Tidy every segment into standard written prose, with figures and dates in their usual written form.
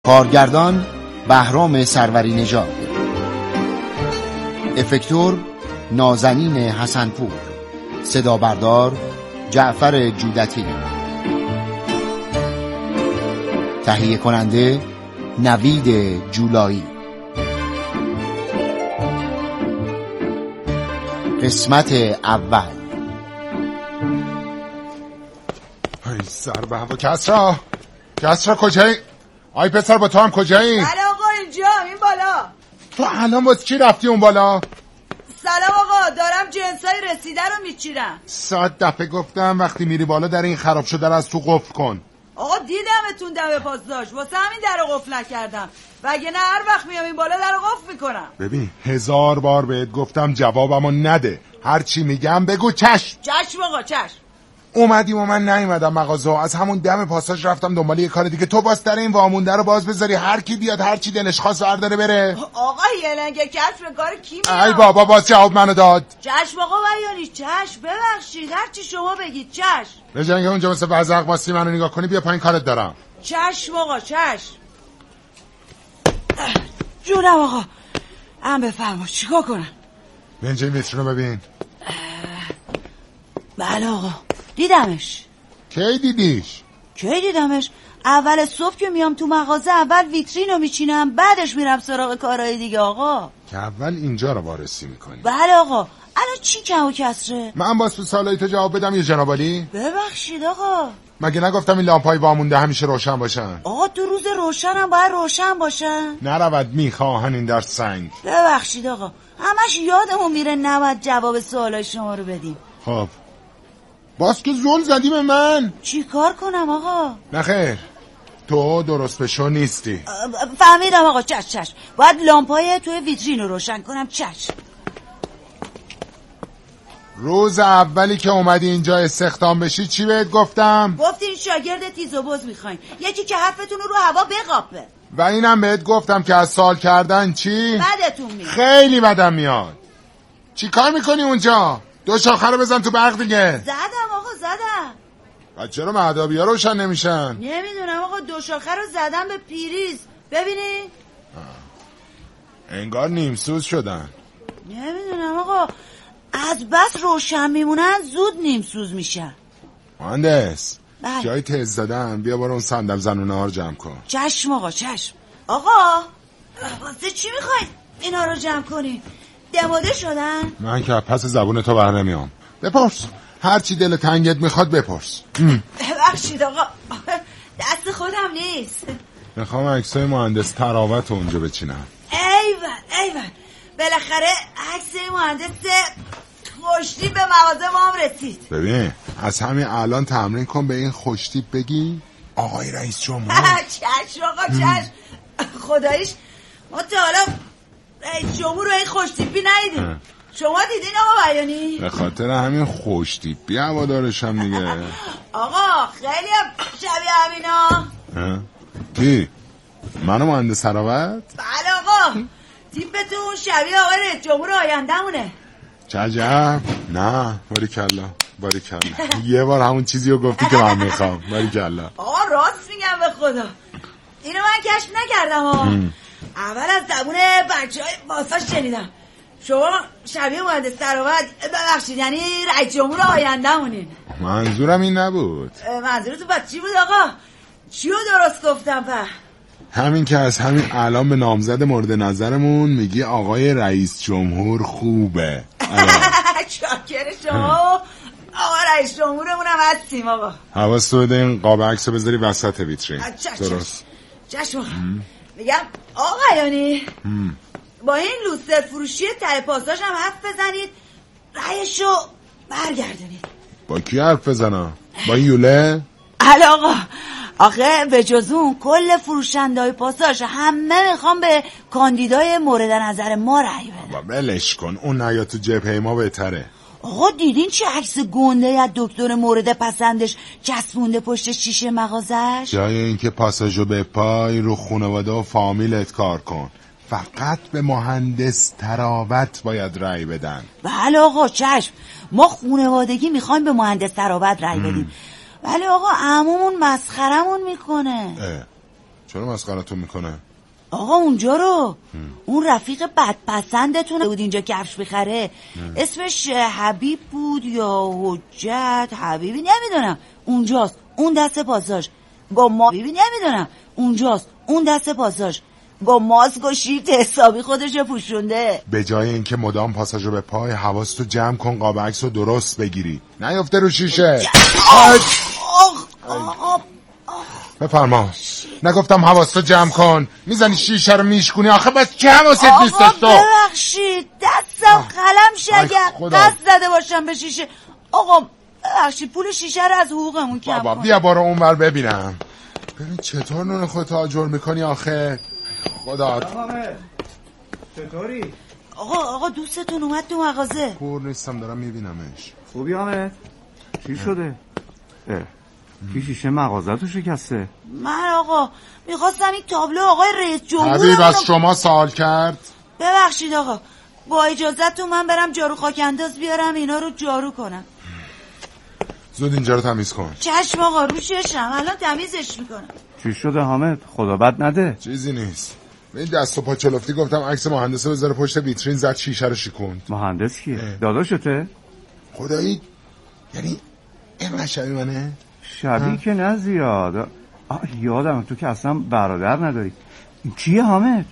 کارگردان بهرام سروری نژاد، افکتور نازنین حسنپور، صدا بردار جعفر جودتی، تهیه کننده نوید جولایی. قسمت اول. ای سر به هوا. کسرا کجایی؟ آی پسر با تو هم کجایی؟ بله آقا اینجا این بالا. تو الان واسه چی رفتی اون بالا؟ سلام آقا، دارم جنسای رسیده رو میچیرم. 100 دفعه گفتم وقتی میری بالا در این خراب شده رو از تو قفل کن. آقا دیدمتون دم پاس داشت، واسه همین در رو قفل نکردم، وگه نه هر وقت میام این بالا در رو قفل میکنم. ببین 1000 بار بهت گفتم جوابمو نده، هر چی میگم بگو چشم. چشم آقا چشم. اومدیم و من نیومدم مغازه، از همون دم پاساژ رفتم دنبال یه کار دیگه. تو باز در این وامونده رو باز بذاری هر کی بیاد هر چی دلش خواست برداره بره. آقا یه لنگه کسب به کار کی میاد؟ ای بابا باز جواب منو داد. چشم آقا بیانی چشم، ببخشید هر چی شما بگید چشم. به جنگ اونجا مثل وزق واسه منو نگاه کنی، بیا پایین کارت دارم. چشم آقا چشم. جونم آقا، هم بفرما چیکار کنم؟ اینجا این ویترین رو ببین. بله آقا دیدمش. کی دیدیش؟ کی دیدمش؟ اول صبح که میام تو مغازه اول ویترین رو میچینم، بعدش میرم سراغ کارهای دیگه آقا. که اول اینجا رو وارسی میکنی؟ بله آقا. الان چی کم و کسره؟ من باز تو سالایی تو جواب بدم یه جنابالی؟ ببخشید آقا. مگه نگفتم این لامپای وامونده همیشه روشن باشن؟ آقا تو روز روشنم باید روشن باشن. نرود میخواهن این در سنگ. ببخشید آقا، همش یادمون میره نباید جواب سوالای شما رو بدیم. خب باز که زل زدی به من. چی کار کنم آقا؟ نخیر تو درست بشو نیستی. فهمیدم آقا. چشم باید لامپای توی ویترین رو روشن کنم. چشم. روز اولی که اومدی اینجا استخدام بشی چی بهت گفتم؟ گفتین شاگرد تیز و بز میخواین، یکی که حرفتون رو هوا بقاپه. و اینم بهت گفتم که از سال کردن چی؟ بدتون میاد. خیلی بدم میاد. چی کار میکنی اونجا؟ دو شاخه رو بزن تو برق دیگه. زدم آقا زدم. بعد چرا مهدابی‌ها روشن نمیشن؟ نمیدونم آقا، دو شاخه رو زدم به پیریز. ببینی؟ انگار نیمسوز شدن. نمیدونم آقا، از بس روشن میمونن زود نیمسوز میشن. مهندس بله. جای تز زدن، بیا برو اون صندل زنونه ها رو جمع کن. چشم آقا چشم. آقا واسه چی میخواید اینا رو جمع کنی؟ دماده شدن؟ من که پس زبون تو بر نمیام. بپرس هر چی دل تنگت میخواد بپرس. ببخشید آقا، دست خودم نیست. میخوام عکسای مهندس تراوت اونجا بچینم. ایول بالاخره عکس مهندس خوشتیپ به مغازه ما هم رسید. ببین از همین الان تمرین کن به این خوشتیپ بگی آقای رئیس جمهور. چشم آقا چشم. خداییش ما تا حالا رئیس جمهور رو این خوشتیپی ندیدیم. شما دیدین آقا بیانی؟ به خاطر همین خوشتیپی هوادارشم دیگه. آقا خیلی شبیه همینا. کی؟ منو مهندس تراوت؟ بله آقا، تیپتون شبیه آقای رئیس جمهور آینده‌مونه. چه عجب. نه باریکلا یه بار همون چیزی رو گفتی که من میخوام. باریکلا. آقا راست میگم به خدا، اینو من کشف نکردم اول از زبون بچهای واساش شنیدم. شما شبیه مهندس تراوت، ببخشید یعنی رئیس جمهور آینده‌مونین. منظورم این نبود. منظورتون پس چی بود آقا؟ چیو درست گفتم پس؟ همین که از همین الان به نامزد مورد نظرمون میگی آقای رئیس جمهور خوبه. شاکر شما. آقا رئیس جمهورمون هم هستیم آقا. حواس تو بده این قاب عکس رو بذاری وسط ویترین. درست. چشم. میگم آقا یعنی با این لوستر فروشی ته پاساژ هم حرف بزنید، رأیشو برگردونید. با کی حرف بزنم؟ با این یوله؟ بله آقا. آخه به جز اون کل فروشنده‌های پاساژ همه میخوام به کاندیدای مورد نظر ما رأی بدن. بابا ولش کن، اون نیا تو جبهه ما بهتره. آقا دیدین چه عکس گنده از دکتر مورد پسندش چسبونده پشت شیشه مغازش؟ جای اینکه پاساژو به پای رو خانواده و فامیلت کار کن. فقط به مهندس تراوت باید رأی بدن. بله آقا چشم. ما خانوادگی میخوایم به مهندس تراوت رأی بدیم. ولی آقا عمومون مسخرمون میکنه. چرا مسخره‌تون میکنه؟ آقا اونجا رو اون رفیق بدپسندتونه بود اینجا کفش بخره. اسمش حبیب بود یا حجت حبیبی نمیدونم. اونجاست اون دست پاساژ با ما بیبی نمیدونم. اونجاست اون دست پاساژ با ماسک و شیرت حسابی خودشو پوشونده. به جای اینکه مدام پاساژو به پای حواستو جمع کن قاب عکسو درست بگیری نیافته رو شیشه. بفرما. نگفتم حواستو جمع کن میزنی شیشه رو میشکنی آخه بس چه حواست نیستش تو؟ ببخشید دستم قلم شگر دست زده باشم به شیشه. آقا ببخشید پول شیشه رو از حقوقمون کم کن. بیا بارو اونور ببینم. ببین چطور نون خودت آجر میکنی آخه. خدا چطوری؟ آقا دوستتون اومد تو مغازه. کور نیستم دارم میبینمش. خوبی حامد؟ چی شده؟ کی شیشه مغازه شکسته؟ من آقا میخواستم این تابلو آقای رئیس جمهور حبیب از شما سوال کرد. ببخشید آقا با اجازهتون من برم جارو خاک انداز بیارم اینا رو جارو کنم. زود اینجا رو تمیز کن. چشم آقا روششم الان تمیزش میکنم. چی شده حامد؟ خدا بد نده. چیزی نیست. به این دست و پا چلفتی گفتم عکس مهندسه بذاره پشت ویترین زد شیشه رو شکوند. مهندس کیه؟ داداشته؟ خدایی یعنی اینقدر شبیه منه؟ شبیه که نه زیاد. یادم تو که اصلا برادر نداری. این کیه حامد؟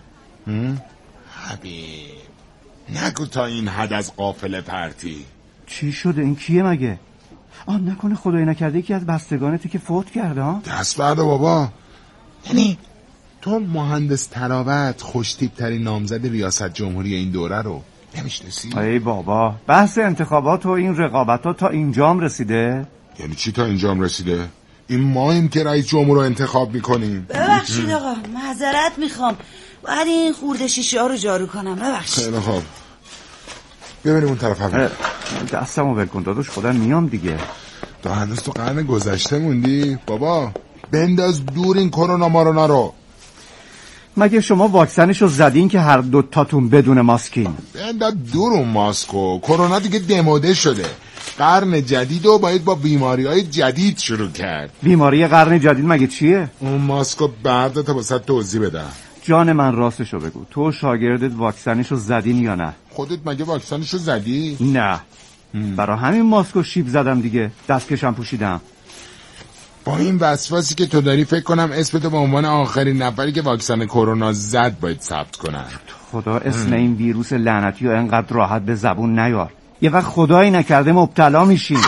حبیب نگو تا این حد از قافله پرتی. چی شده این کیه مگه؟ نکنه خدایی نکرده یکی از بستگانتی که فوت کرده ها؟ دست برده بابا. یعنی تو مهندس تراوت خوشتیپ ترین نامزد ریاست جمهوری این دوره رو نمیشناسی؟ ای بابا بحث انتخابات و این رقابت ها تا اینجام رسیده؟ یعنی چی تا اینجام رسیده؟ این ماییم که رئیس جمهور رو انتخاب میکنیم. ببخشید آقا معذرت میخوام باید این خورده شیشه ها رو جارو کنم. ببخشید. خیلی خوب ببینیم اون طرف هم. دستمو ول کن داداش خودم میام دیگه. تو هنوز تو قرن گذشته موندی بابا. بنداز دور این کرونا ما رو نرو. مگه شما واکسنشو زدین که هر دوتاتون بدون ماسکین؟ بنداز دور اون ماسکو. کرونا دیگه دموده شده. قرن جدید رو باید با بیماری‌های جدید شروع کرد. بیماری قرن جدید مگه چیه؟ اون ماسکو بعد تا واسه توضیح بده. جان من راستشو بگو تو شاگردت واکسنشو زدین یا نه؟ خودت مگه واکسنشو زدی؟ نه برای همین ماسکو شیب زدم دیگه دستکشم پوشیدم. با این وسواسی که تو داری فکر کنم اسمتو به عنوان آخرین نفری که واکسن کرونا زد باید ثبت کنن. خدا اسم این ویروس لعنتی رو انقدر راحت به زبون نیار. یه وقت خدایی نکرده مبتلا میشین.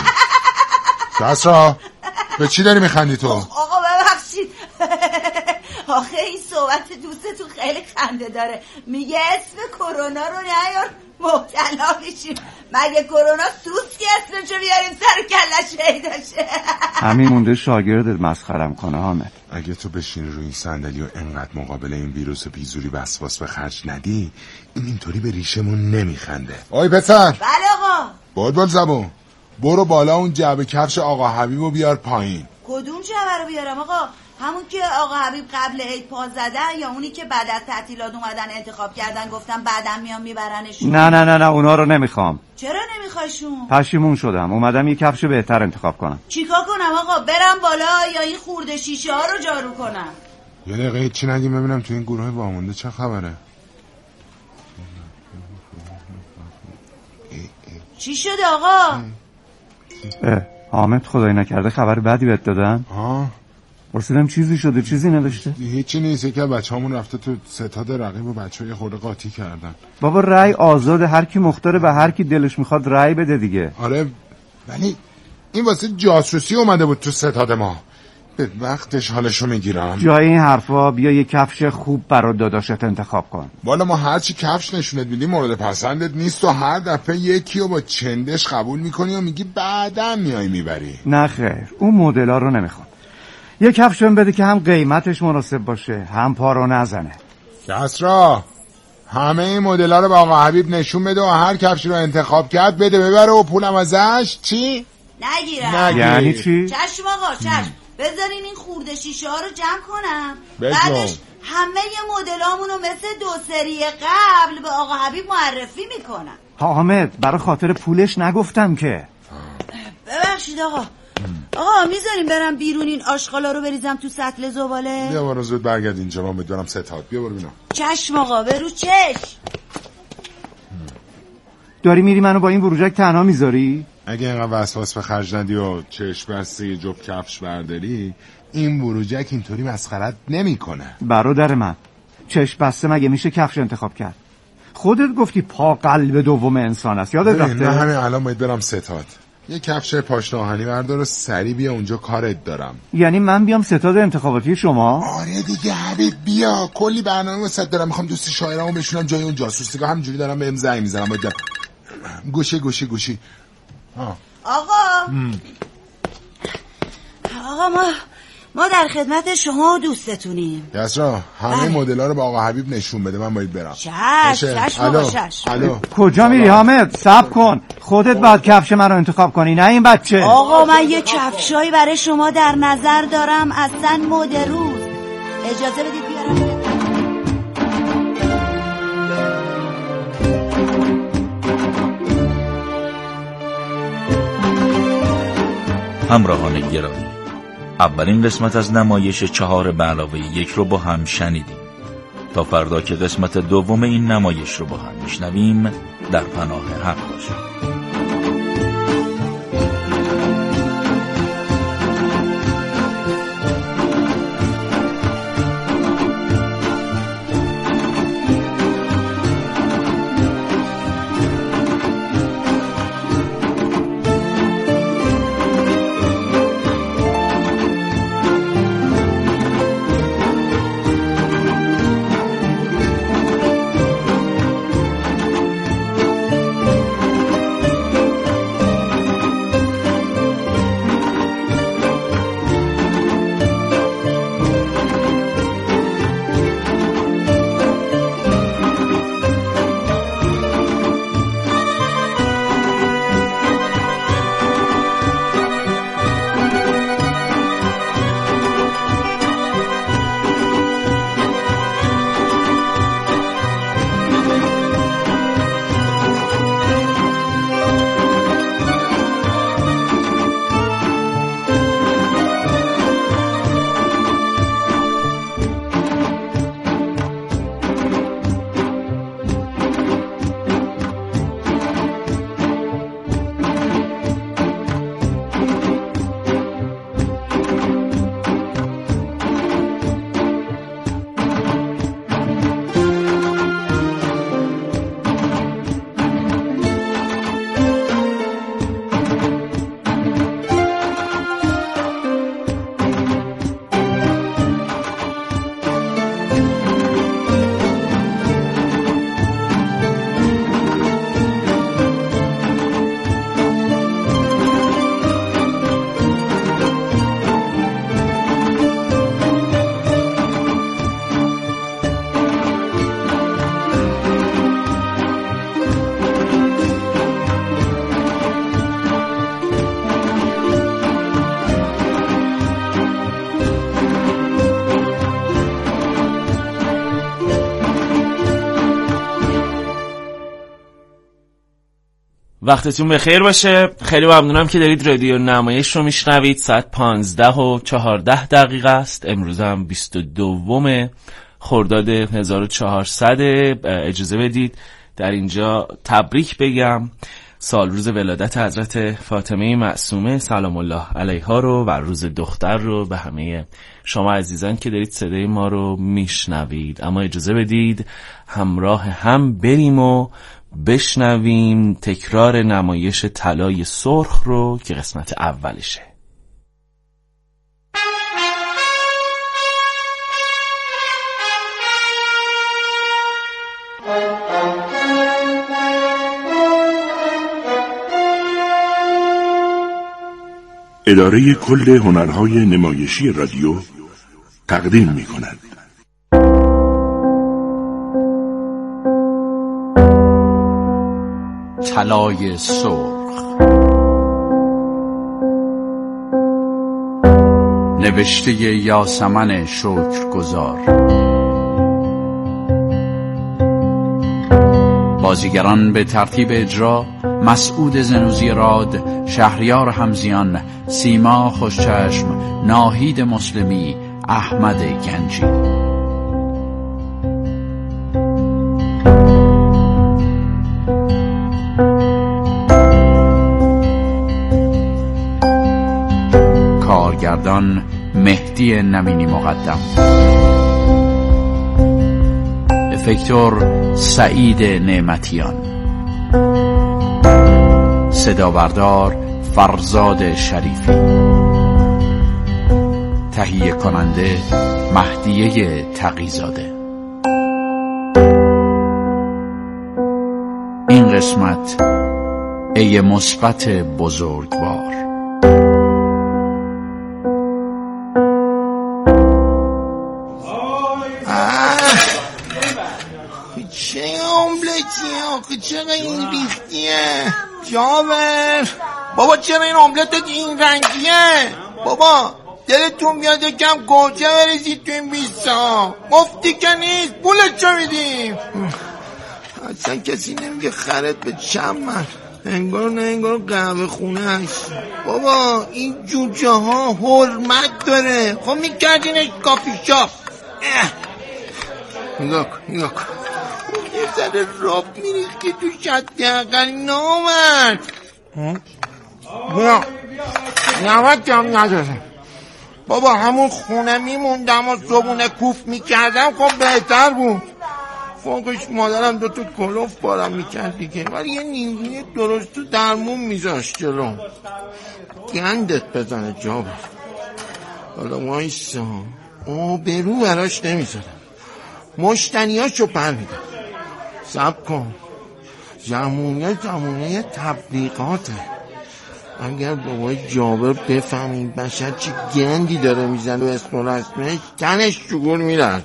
کسرا به چی داری میخندی تو؟ آقا ببخشید آخه این صحبت دوستتون خیلی خنده داره. میگه اسم کرونا رو نیار مبتلا میشیم. مگه کرونا سوس که اسمشو بیاریم سر کلش پیدا شه؟ همین مونده شاگردت مسخرم کنه حامد. اگه تو بشین روی این صندلی و انقدر مقابل این ویروس بیزوری وسواس به خرج ندی اینطوری به ریشمون نمیخنده. آی پسر. بله آقا. بال زبون برو بالا اون جعبه کفش آقا حبیبو بیار پایین. کدوم جعبه رو بیارم آقا؟ همون که آقا حبیب قبل عید پا زدن یا اونی که بعد از تعطیلات اومدن انتخاب کردن گفتم بعدم میام میبرنشون؟ نه اونا رو نمیخوام. چرا نمیخوایشون؟ پشیمون شدم اومدم یه کفش بهتر انتخاب کنم. چیکار کنم آقا؟ برم بالا یا این خورده شیشه ها رو جارو کنم؟ یه دقیقه چی نگیم ببینم تو این گروه وامونده چه خبره. چی شده آقا؟ حامد خدایی نکرده خبر بدی بهت دادن؟ پرسیدم چیزی شده چیزی نداشته؟ هیچی نیست. یکی از بچه‌هامون رفته تو ستاد رقیب و بچه‌ها یه خورده قاطی کردن. بابا رأی آزاده هر کی مختاره و هر کی دلش میخواد رأی بده دیگه. آره ولی این واسه جاسوسی اومده بود تو ستاد ما. به وقتش حالشو میگیرم. جای این حرفا بیا یه کفش خوب برای داداشت انتخاب کن. والا ما هرچی کفش نشونت میدیم مورد پسندت نیست و هر دفعه یکی رو با چندش قبول میکنی و میگی بعدم میای میبری. نه خیر اون مدل‌ها رو نمیخوام. یه کفشم بده که هم قیمتش مناسب باشه هم پا رو نزنه. کسرا همه این مدل‌ها رو با آقا حبیب نشون بده و هر کفشی رو انتخاب کرد بده ببره و پولم ازش چی؟ نگیرم. یعنی چی؟ چشم آقا چشم. بذارین این خورده شیشه ها رو جمع کنم بجم. بعدش همه مدلامونو مثل 2 سری قبل به آقا حبیب معرفی میکنم. حامد برای خاطر پولش نگفتم که. ببخشید آقا آقا میذاریم برم بیرون این آشغالا رو بریزم تو سطل زباله؟ بیا برو زود برگرد اینجا، من میدونم ستاد. بیا برو بینم. چشم آقا، برو چشم. داری میری منو با این بروجک تنها میذاری؟ اگه اینقدر وسواس به خرج ندی و چشم بسته یه جفت کفش برداری، این بروجک اینطوری مسخرت نمیکنه. برادر من، چشم بسته مگه میشه کفش انتخاب کرد؟ خودت گفتی پا قلب دوم انسان است، یادت رفته؟ من همین الان باید برم ستاد، یه کفش پاشنه آهنی بردار و سری بیا اونجا، کارت دارم. یعنی من بیام ستاد انتخاباتی شما؟ آره دیگه حبیب، بیا کلی برنامه واسه دارم. میخوام دوست شاعرامو بشونم جای اون جاسوس. دیگه همینجوری دارم بهم زنگ میزنم. باید گوشی آقا ما در خدمت شما و دوستتونیم. یسرا همه مدل‌ها رو با آقا حبیب نشون بده، من باید برم. چشم آقا چشم. الو. کجا میری حامد؟ صبر کن، خودت باید کفش من رو انتخاب کنی، نه این بچه. آقا من یه کفشایی برای شما در نظر دارم، اصلا مد روز. اجازه بدید بیارم. همراهان گرامی، اولین قسمت از نمایش 4+1 رو با هم شنیدیم. تا فردا که قسمت دوم این نمایش رو با هم میشنویم، در پناه حق باشید. وقتتون بخیر باشه. خیلی ممنونم که دارید رادیو نمایش رو میشنوید. ساعت 15:14 است. امروز هم 22 خرداد 1400. اجازه بدید در اینجا تبریک بگم سال روز ولادت حضرت فاطمه معصومه سلام الله علیها رو و روز دختر رو به همه شما عزیزان که دارید صدای ما رو میشنوید. اما اجازه بدید همراه هم بریم و بشنویم تکرار نمایش طلای سرخ رو که قسمت اولشه. اداره کل هنرهای نمایشی رادیو تقدیم می‌کند. طلای سرخ، نوشته یاسمن شکرگزار، با بازیگران به ترتیب اجرا: مسعود زنوزی راد، شهریار همزیان، سیما خوشچشم، ناهید مسلمی، احمد گنجی. کارگردان مهدی نمینی مقدم، افکتور سعید نعمتیان، صدا بردار فرزاد شریفی، تهیه کننده مهدیه تقی‌زاده. این قسمت ای مثبت بزرگوار. چه املتی آخه، چرا این ریختیه جابر؟ بابا چرا این املت این رنگیه؟ بابا دلتون میاد یکم گوجه بریزید تو این بیستا، مفتی که نیست، پولت چه میدیم؟ اصلا کسی نمیگه خرد به چند من، انگار نه انگار قهوه خونه هست. بابا این جوجه ها حرمت داره، خب میکردینش کافی شاپ. نگاه کن یه ذره راب میریخ که تو شد اقل نامد. نوت هم نداره بابا، همون خونه میموندم و صبونه کوف میکردم خب بهتر بود. فوقش مادرم 2 تا کلوف بارم میکرد دیگه، ولی یه نیمونی درست تو درمون میذاشت جلو. گندت بزنه جابر. حالا وایسا، آبرو براش نمیذارم، مشتنیاشو پر میدم. صبر کن، زمونه تبلیغاته. اگر بابای جابر بفهم این بشر چی گندی داره میزنه و اسم و رسمش، تنش چگور میرد.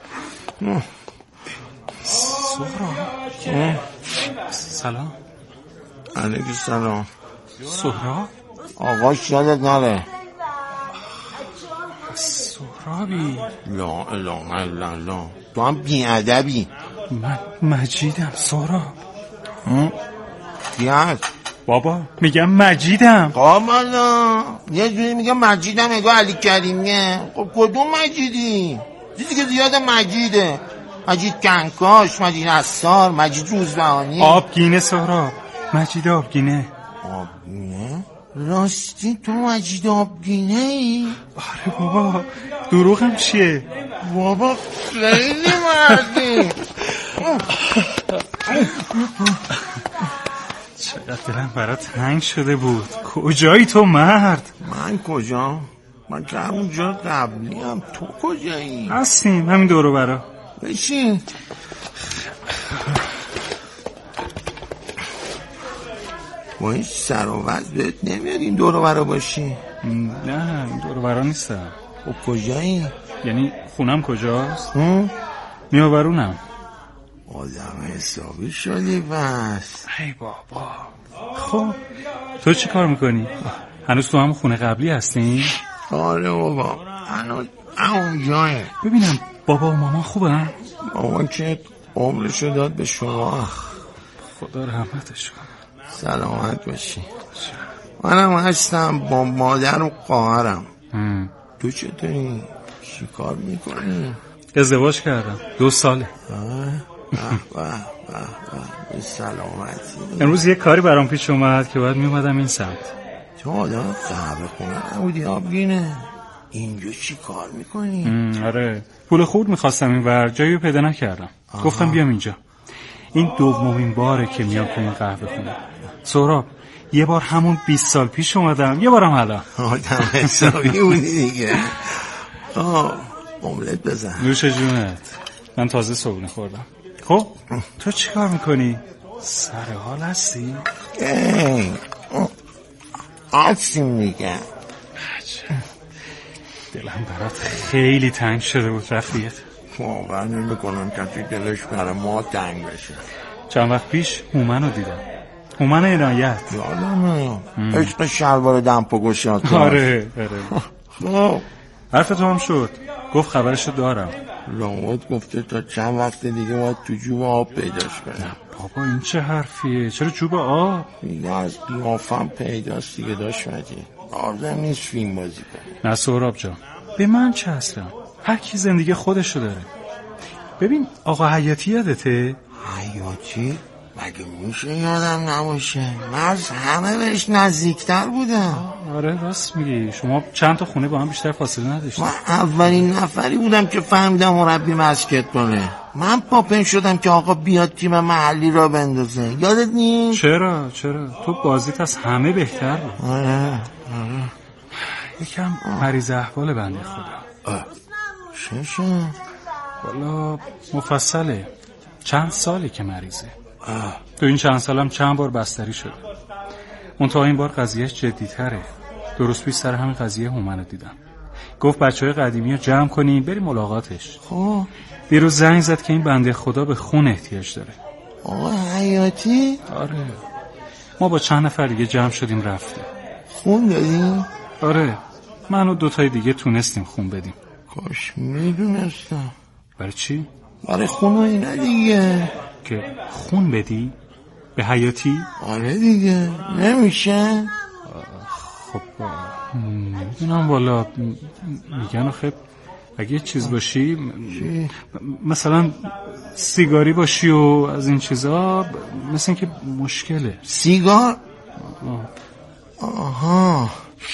سهراب سلام. علیکم سلام. سهراب آقاش یادت نره. سهرابی؟ لا اله الا الله، تو هم بی‌ادبی. من مجیدم سهراب. کی هست؟ بابا میگم مجیدم. قابلا یه جوری میگم مجیدم اگه علی کریمیه. خب کدوم مجیدی؟ چیزی که زیاد مجیده، مجید کنکاش، مجید اثار، مجید روزبهانی. آبگینه سهراب، مجید آبگینه. آبگینه؟ راستی تو مجید آبگینه ای؟ آره بابا، دروغم چیه؟ بابا خیلی مردی. چقدر دلم برات تنگ شده بود. کجایی تو مرد؟ من کجا؟ من که همونجا قبلی هم. تو کجایی؟ هستیم همین دورو برا. بشین. با این سر و وضع بهت نمیاد این دورو برا باشی؟ نه این دورو برا نیستم. خب کجایی؟ یعنی خونم کجاست؟ میابرونم. آدم حسابی شدی بس. ای بابا. خب تو چی کار میکنی؟ هنوز تو هم خونه قبلی هستین؟ آره بابا، هنوز همون جایی. ببینم بابا و ماما خوبه هم؟ ماما که عمرشو داد به شما. خدا رحمتش کنه. سلامت باشی. منم هستم با مادر و خواهرم. تو چطوری؟ چی کار میکنی؟ ازدواج کردم 2 ساله. به سلامتی. امروز یه کاری برام پیش اومد که باید میومدم این سمت. تو آدم قهوه خونه نبودی آبگینه؟ اینجا چی کار میکنی؟ آره پول خورد میخواستم این ور، جایی پیدا نکردم. گفتم بیام اینجا. این 2مین باره که میام تو این قهوه خونه. سهراب یه بار همون 20 سال پیش اومدم، یه بارم حالا. آدم حسابی بودی دیگه. املت بزن. نوش جونت. من تازه صبحونه خوردم. خب تو چی کار میکنی؟ سر حال هستی؟ هستیم دیگه. دلم برات خیلی تنگ شده بود رفیقت. واقعا نمیکنم کسی دلش برای ما تنگ بشه. چند وقت پیش هومنو دیدم. هومن عنایت. یادمه عشق شلوار دمپا گشاد. آره خب حرف تو هم شد. گفت خبرشو دارم. لامد گفته تا چند وقت دیگه باید تو جوب آب پیداش کنم. بابا این چه حرفیه؟ چرا جوب آب؟ دیگه از قیافم پیداست دیگه داشت مجید. آدم نیست فیلم بازی کنه. نه سهراب جان، به من چه اصلا؟ هر کی زندگی خودشو داره. ببین آقا حیاتی یادته؟ حیاتی؟ مگه میشه یادم نباشه؟ من از همه بهش نزدیکتر بودم. آره راست میگی، شما چند تا خونه با هم بیشتر فاصله نداشتید. من اولین نفری بودم که فهمیدم مربی بسکتباله. من پاپن شدم که آقا بیاد تیم محلی را بندازه. یادت نیست؟ چرا تو بازیت از همه بهتر بود. آره یکم مریض احوال بنده خدا. چه شد؟ والا مفصله، چند سالی که مریضه. تو این چند سالم چند بار بستری شده. منتها این بار قضیهش جدی‌تره. درست پیش سر همین قضیه هومنو دیدم. گفت بچهای قدیمی رو جمع کنیم بریم ملاقاتش. خب دیروز زنگ زد که این بنده خدا به خون احتیاج داره. آقا حیاتی؟ آره، ما با چند نفر دیگه جمع شدیم رفتیم. خون دادیم؟ آره، من و 2 تای دیگه تونستیم خون بدیم. کاش میدونستم. برای چی؟ برای خون و اینا دیگه. که خون بدی؟ به حیاتی؟ آره دیگه، نمیشه؟ خب نمیدونم والا، میگن آخه اگه یه چیز باشی مثلا سیگاری باشی و از این چیزا مثل این که مشکله. سیگار؟ آها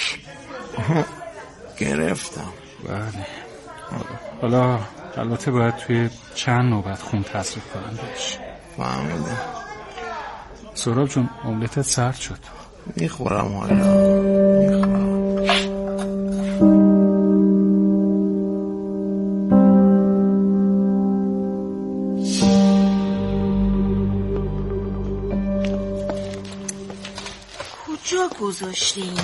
گرفتم. بله حالا البته باید توی چند نوبت خون تصریف کنم بهش. فهمیدم. سهراب جون املتت سرد شد. میخورم حالا میخورم. کجا گذاشته اینو؟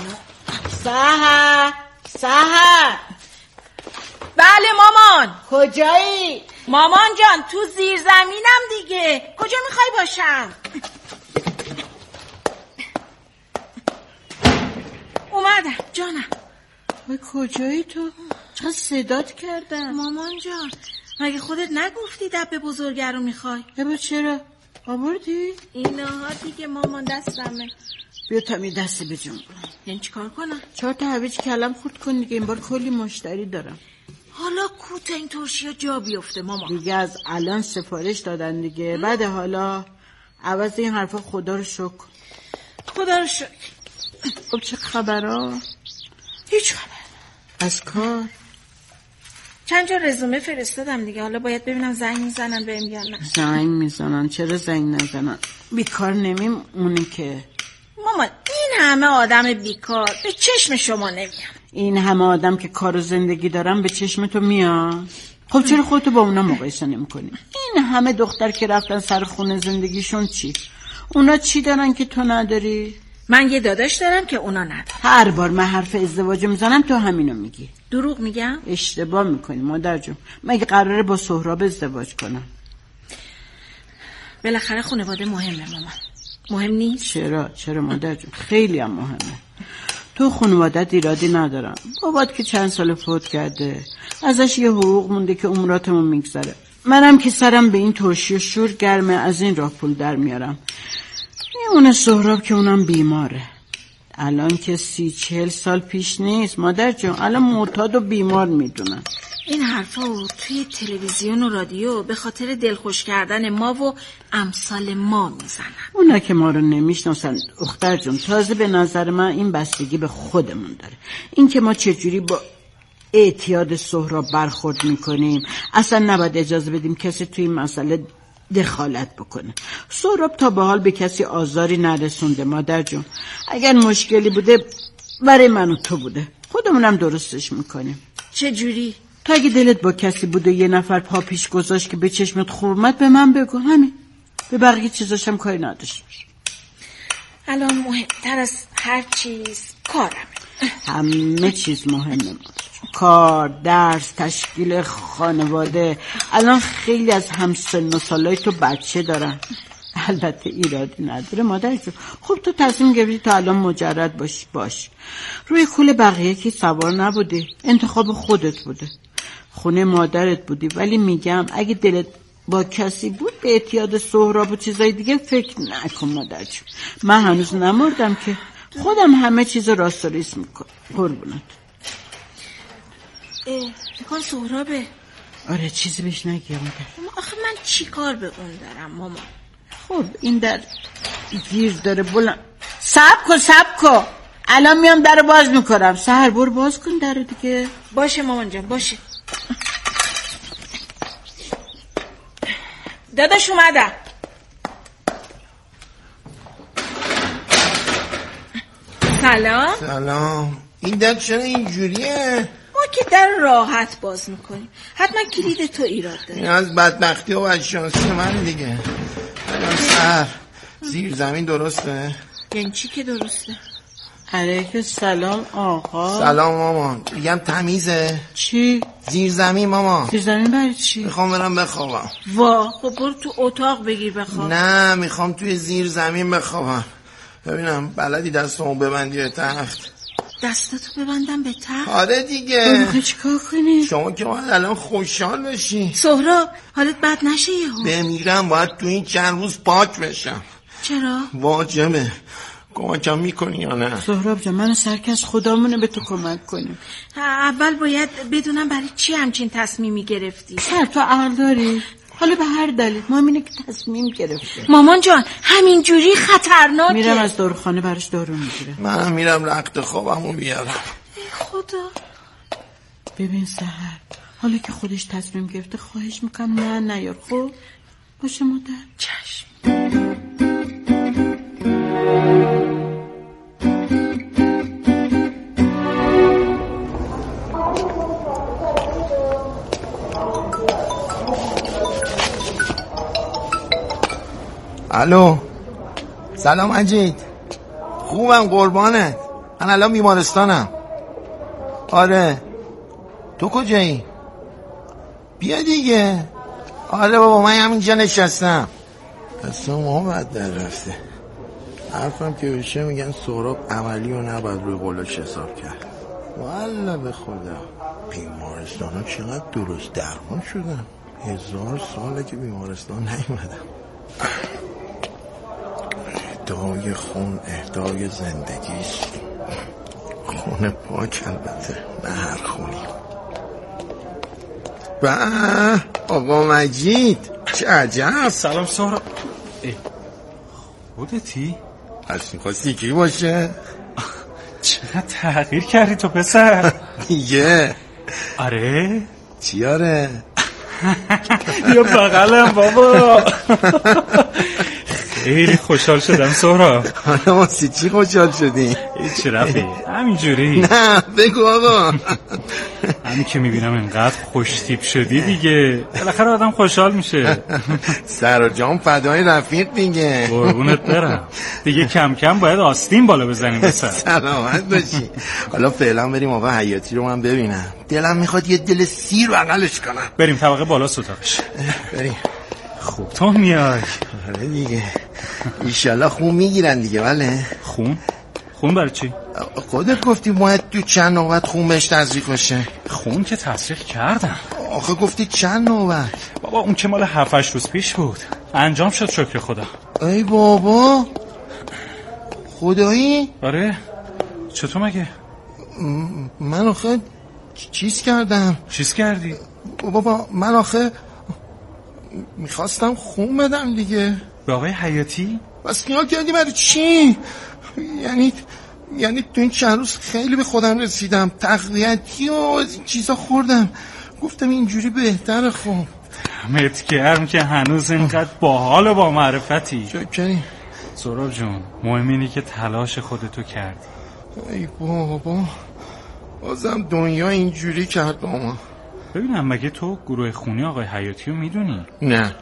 سحر بله مامان. کجایی؟ مامان جان تو زیر زمینم دیگه. کجا میخوای باشم؟ اومدم جانم. وای کجایی تو؟ چقدر صدات کردم. مامان جان مگه خودت نگفتی دبه بزرگه رو میخوای؟ بابا چرا؟ آوردی؟ اینها دیگه مامان دستمه. بیا تا می دستی بجون. یعنی چیکار کنم؟ 4 تا هویج کلم خورد کن دیگه، این بار کلی مشتری دارم. حالا کوت این ترشیا جا بیفته مامان. دیگه از الان سفارش دادن دیگه. بعد حالا عوض این حرفا خدا رو شکر. خدا رو شکر. خب چه خبرها؟ هیچ خبر. از کار؟ چند جا رزومه فرستادم دیگه، حالا باید ببینم زنگ میزنن بهم یا نه. زنگ میزنن؟ چرا زنگ نزنن؟ بیکار نمیمونی که. مامان این همه آدم بیکار به چشم شما نمیاد. این همه آدم که کار و زندگی دارن به چشم تو میاد؟ خب چرا خودتو با اونا مقایسه نمی‌کنی؟ این همه دختر که رفتن سر خونه زندگیشون چی؟ اونا چی دارن که تو نداری؟ من یه داداش دارم که اونا ندارن. هر بار من حرف ازدواج میزنم تو همینو میگی. دروغ میگم؟ اشتباه میکنی مادر جون. مگه قراره با سهراب ازدواج کنم؟ بالاخره خانواده مهمه مامان. مهم نیست؟ چرا مادر جون، خیلی هم مهمه. تو خانوادت ایرادی ندارم. بابات که چند سال فوت کرده، ازش یه حقوق مونده که عمراتمون میگذره. منم که سرم به این ترشی و شور گرمه، از این راه پول در میارم. میمونه سهراب که اونم بیماره. الان که 30-40 سال پیش نیست مادر جون، الان معتاد و بیمار میدونم. این حرفا رو توی تلویزیون و رادیو به خاطر دلخوش کردن ما و امثال ما میزنن. اونا که ما رو نمیشناسن اختر جون. تازه به نظر من این بستگی به خودمون داره. این که ما چجوری با اعتیاد سهراب برخورد میکنیم. اصلا نباید اجازه بدیم کسی توی این مسئله دخالت بکنه. سهراب تا به حال به کسی آزاری نرسونده مادر جون. اگر مشکلی بوده برای من و تو بوده، خودمونم درستش میکنیم. چجوری؟ تو اگه دلت با کسی بوده یه نفر پا پیش گذاشت که به چشمت خوب اومد به من بگو، همین. به بقیه چیزاشم کاری نداشت. الان مهمتر از هر چیز کارمه. همه چیز مهمه. کار، درس، تشکیل خانواده. الان خیلی از همسن و سالای تو بچه دارن. البته ایرادی نداره مادر جون. خب تو تصمیم گرفتی تا الان مجرد باش. روی کول بقیه که سوار نبودی، انتخاب خودت بوده. خونه مادرت بودی، ولی میگم اگه دلت با کسی بود به اعتیاد سهراب و چیزای دیگه فکر نکن مادر جون. من هنوز نمردم که خودم همه چیز راست و ریس میکنم. قربونت. فکر سهرابه. آره چیزی بهش نگی مادر. آخه من چی کار به اون دارم مامان؟ خب این در گیر داره بلند. صبر کن الان میام در باز میکنم. سحر برو باز کن در دیگه. باشه مامان جان باشه. داداش اومدم. سلام. این در چرا اینجوریه؟ ما که در راحت باز میکنیم. حتما کلید تو ایراد داره. این از بدبختی و بدشانسی من دیگه. سر زیر زمین درسته؟ یعنی چی که درسته؟ علیک سلام آقا. سلام مامان. میگم تمیزه؟ چی؟ زیر زمین مامان. زیر زمین برای چی؟ میخوام برم بخوابم. خب برو تو اتاق بگیر بخواب. نه میخوام توی زیر زمین بخوابم. ببینم بلدی دستمو ببندی به تخت. دستاتو ببندم به تخت؟ آره دیگه. میخوای چیکار کنی؟ شما که باید الان خوشحال بشی. سهراب حالت بد نشه یهو. بمیرم باید تو این چند روز پاک بشم. چرا؟ واجبه. کمکم میکنی یا نه؟ سهراب جان من سرکس خدامونه به تو کمک کنیم. اول باید بدونم برای چی همچین تصمیمی گرفتی. سر تو عقل داری؟ حالا به هر دلیل ما اینه که تصمیم گرفته. مامان جان همینجوری خطرناکه. میرم از داروخانه براش دارو میگیرم. منم میرم رخت خوابمو بیارم. ای خدا. ببین سحر حالا که خودش تصمیم گرفته خواهش میکنم نه نیار. خب باشه مادر. چشم. الو. سلام مجید. خوبم قربانت. من الان بیمارستانم. آره. تو کجایی؟ بیا دیگه. آره بابا من همینجا نشستم. اصلا ما بد در رفته. حرفم که بشه میگن سهراب عملی و نباید روی قولش حساب کرد. والله به خدا بیمارستان ها چقدر درست درمان شدن. 1000 ساله که بیمارستان نیومدم. اهدای خون اهدای زندگیست. خون پاک البته نه هر خونی. آقا مجید چه عجب. سلام سهراب. خودتی؟ پس میخواستی کی باشه؟ چقدر تغییر کردی تو پسر. دیگه. آره؟ چی آره؟ یا بغلم بابا. خیلی خوشحال شدم سهراب. حالا واسه چی خوشحال شدی؟ هیچ رفتی همینجوری. نه بگو آقا. همین که میبینم اینقدر خوش تیپ شدی دیگه بالاخره آدم خوشحال میشه. سر و جام فدای رفیق دیگه. قربونت برم. دیگه کم کم باید آستین بالا بزنیم بسر. سلامت باشی. حالا فعلا بریم آقا حیاتی رو من ببینم. دلم میخواد یه دل سیر بغلش کنم. بریم طبقه بالا اتاقش. بریم. خوب تو میای. آره دیگه. ایشالله خون میگیرن دیگه. بله خون برای چی؟ خودت گفتی باید تو چند نوبت خون بهش تزریق بشه. خون که تزریق کردم. آخه گفتی چند نوبت؟ بابا اون که مال 7-8 روز پیش بود. انجام شد شکر خدا. ای بابا خدایی؟ آره چطور مگه؟ من آخه چیز کردم. چیز کردی؟ بابا من آخه میخواستم خون بدم دیگه. به آقای حیاتی؟ بس خیال کردی برای چی؟ یعنی تو این چند روز خیلی به خودم رسیدم. تقویتی و از این چیزا خوردم. گفتم اینجوری بهتره. خب دمت گرم که هنوز اینقدر باحال و با معرفتی. شکری سهراب جون مهم اینه که تلاش خودتو کردی. ای بابا بازم دنیا اینجوری کرد با ما. ببینم مگه تو گروه خونی آقای حیاتی رو میدونی؟ نه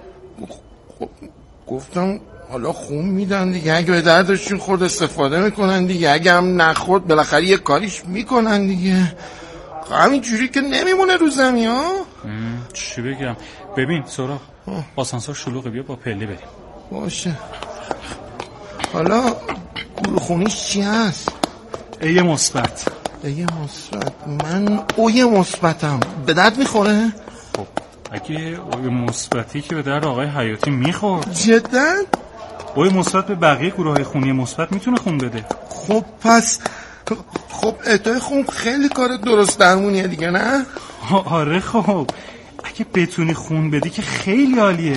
گفتم حالا خون میدن دیگه. اگه به دردشون خورد استفاده میکنن دیگه. اگه هم نخورد بالاخره یه کاریش میکنن دیگه. همین جوری که نمیمونه رو زمین ها. چی بگم؟ ببین سهراب آسانسور شلوغه بیا با پله بریم. باشه. حالا گروه خونیش چی هست؟ ای مثبت. یه مثبت. من اوی مثبتم. به درد میخوره؟ خب اگه اوی مثبتی که به درد آقای حیاتی میخورد. جدا؟ اوی مثبت به بقیه گروه‌های خونی مثبت میتونه خون بده. خب پس خب اعطای خون خیلی کار درست درمونیه دیگه، نه؟ آره خب اگه بتونی خون بدی که خیلی عالیه.